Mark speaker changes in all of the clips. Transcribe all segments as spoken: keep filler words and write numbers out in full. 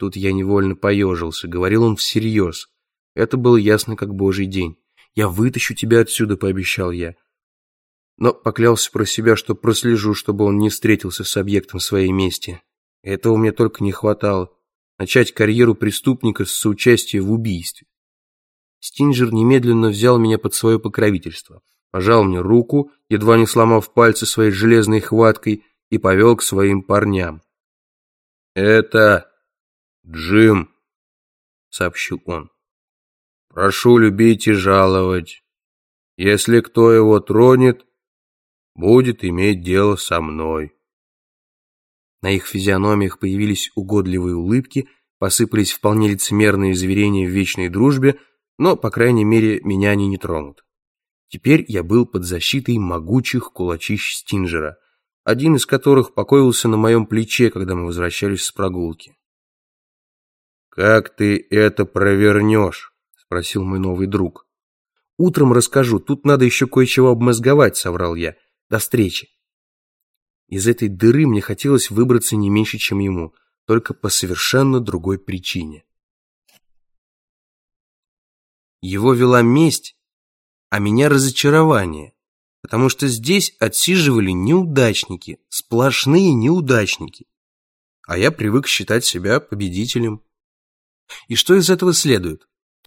Speaker 1: Тут я невольно поежился, говорил он всерьез. Это было ясно, как божий день. «Я вытащу тебя отсюда», — пообещал я. Но поклялся про себя, что прослежу, чтобы он не встретился с объектом своей мести. Этого мне только не хватало. Начать карьеру преступника с соучастия в убийстве. Стинджер немедленно взял меня под свое покровительство, пожал мне руку, едва не сломав пальцы своей железной хваткой, и повел к своим парням. «Это Джим», — сообщил он. «Прошу любить и жаловать. Если кто его тронет, будет иметь дело со мной». На их физиономиях появились угодливые улыбки, посыпались вполне лицемерные заверения в вечной дружбе, но, по крайней мере, меня они не тронут. Теперь я был под защитой могучих кулачищ Стинджера, один из которых покоился на моем плече, когда мы возвращались с прогулки. «Как ты это провернешь?» — спросил мой новый друг. «Утром расскажу, тут надо еще кое-чего обмозговать», — соврал я. «До встречи». Из этой дыры мне хотелось выбраться не меньше, чем ему, только по совершенно другой причине. Его вела месть, а меня разочарование, потому что здесь отсиживали неудачники, сплошные неудачники, а я привык считать себя победителем. И что из этого следует?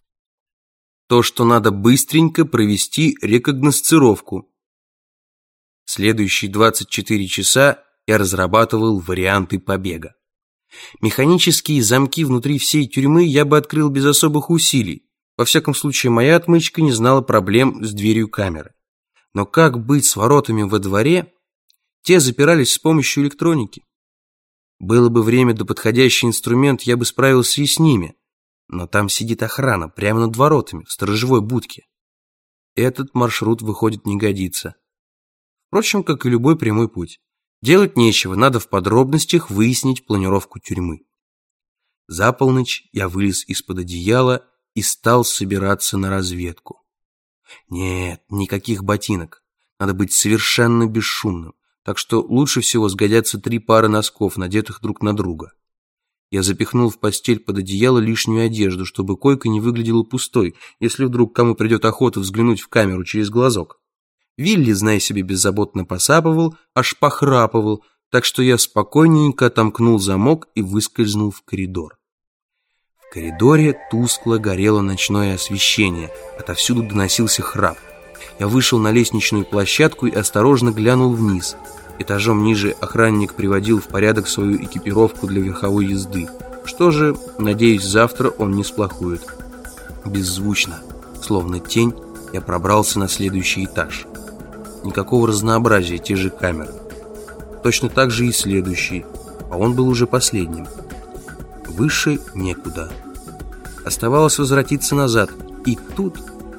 Speaker 1: То, что надо быстренько провести рекогносцировку. Следующие двадцать четыре часа я разрабатывал варианты побега. Механические замки внутри всей тюрьмы я бы открыл без особых усилий. Во всяком случае, моя отмычка не знала проблем с дверью камеры. Но как быть с воротами во дворе? Те запирались с помощью электроники. Было бы время да подходящий инструмент, я бы справился и с ними. Но там сидит охрана, прямо над воротами, в сторожевой будке. Этот маршрут, выходит, не годится. Впрочем, как и любой прямой путь. Делать нечего, надо в подробностях выяснить планировку тюрьмы. За полночь я вылез из-под одеяла и стал собираться на разведку. Нет, никаких ботинок. Надо быть совершенно бесшумным, так что лучше всего сгодятся три пары носков, надетых друг на друга. Я запихнул в постель под одеяло лишнюю одежду, чтобы койка не выглядела пустой, если вдруг кому придет охота взглянуть в камеру через глазок. Вилли, зная себе, беззаботно посапывал, аж похрапывал, так что я спокойненько отомкнул замок и выскользнул в коридор. В коридоре тускло горело ночное освещение, отовсюду доносился храп. Я вышел на лестничную площадку и осторожно глянул вниз. Этажом ниже охранник приводил в порядок свою экипировку для верховой езды. Что же, надеюсь, завтра он не сплохует. Беззвучно, словно тень, я пробрался на следующий этаж. Никакого разнообразия, те же камеры. Точно так же и следующий, а он был уже последним. Выше некуда. Оставалось возвратиться назад, и тут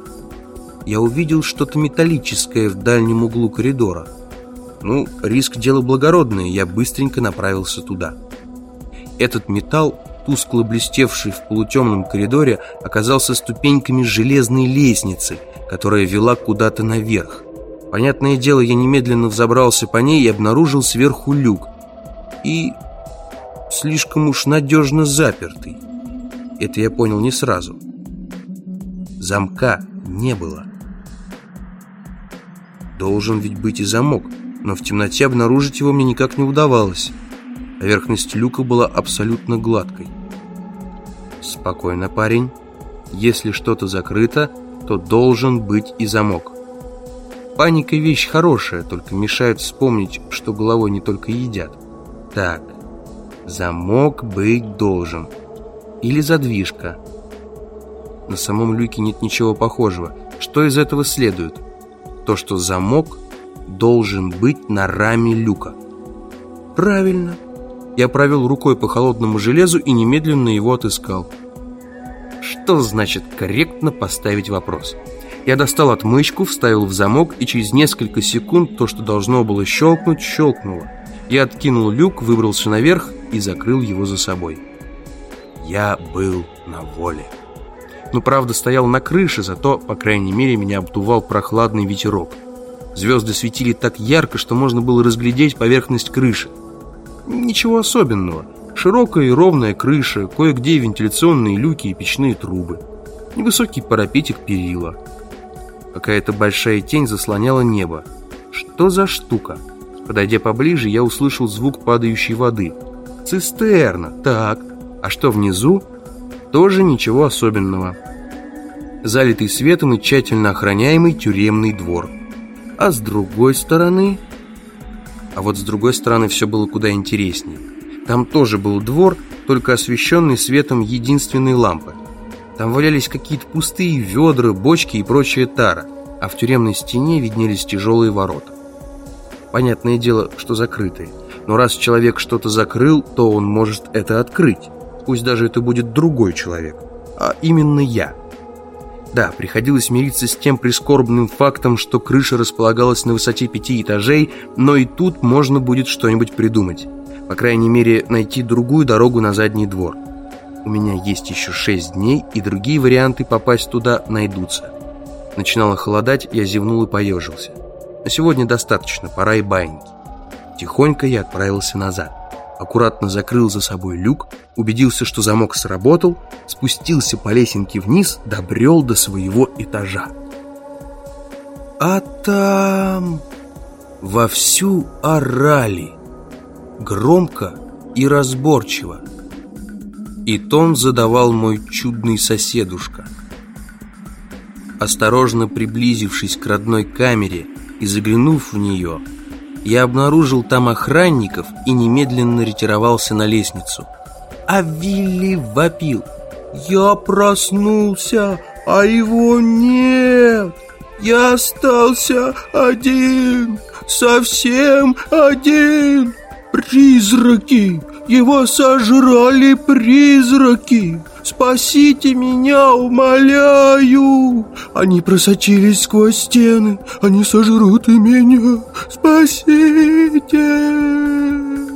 Speaker 1: я увидел что-то металлическое в дальнем углу коридора. Ну, риск — дело благородное, я быстренько направился туда. Этот металл, тускло блестевший в полутемном коридоре, оказался ступеньками железной лестницы, которая вела куда-то наверх. Понятное дело, я немедленно взобрался по ней и обнаружил сверху люк. И слишком уж надежно запертый. Это я понял не сразу. Замка не было. Должен ведь быть и замок, но в темноте обнаружить его мне никак не удавалось. Поверхность люка была абсолютно гладкой. Спокойно, парень. Если что-то закрыто, то должен быть и замок. Паника — вещь хорошая, только мешает вспомнить, что головой не только едят. Так, замок быть должен. Или задвижка. На самом люке нет ничего похожего. Что из этого следует? То, что замок должен быть на раме люка. Правильно. Я провел рукой по холодному железу и немедленно его отыскал. Что значит корректно поставить вопрос? Я достал отмычку, вставил в замок, и через несколько секунд то, что должно было щелкнуть, щелкнуло. Я откинул люк, выбрался наверх и закрыл его за собой. Я был на воле. Ну, правда, стоял на крыше, зато, по крайней мере, меня обдувал прохладный ветерок. Звезды светили так ярко, что можно было разглядеть поверхность крыши. Ничего особенного. Широкая и ровная крыша, кое-где вентиляционные люки и печные трубы. Невысокий парапетик перила. Какая-то большая тень заслоняла небо. Что за штука? Подойдя поближе, я услышал звук падающей воды. Цистерна, так. А что внизу? Тоже ничего особенного. Залитый светом и тщательно охраняемый тюремный двор. А с другой стороны... А вот с другой стороны все было куда интереснее. Там тоже был двор, только освещенный светом единственной лампы. Там валялись какие-то пустые ведра, бочки и прочая тара, а в тюремной стене виднелись тяжелые ворота. Понятное дело, что закрытые. Но раз человек что-то закрыл, то он может это открыть. Пусть даже это будет другой человек, а именно я. Да, приходилось мириться с тем прискорбным фактом, что крыша располагалась на высоте пяти этажей, но и тут можно будет что-нибудь придумать. По крайней мере, найти другую дорогу на задний двор. У меня есть еще шесть дней, и другие варианты попасть туда найдутся. Начинало холодать, я зевнул и поежился. На сегодня достаточно, пора и баиньки. Тихонько я отправился назад. Аккуратно закрыл за собой люк, убедился, что замок сработал, спустился по лесенке вниз, добрел до своего этажа. А там вовсю орали, громко и разборчиво. И тон задавал мой чудный соседушка. Осторожно приблизившись к родной камере и заглянув в нее, я обнаружил там охранников и немедленно ретировался на лестницу. А Вилли вопил: «Я проснулся, а его нет! Я остался один, совсем один! Призраки! Его сожрали призраки! Спасите меня, умоляю! Они просочились сквозь стены, они сожрут и меня! Спасите!»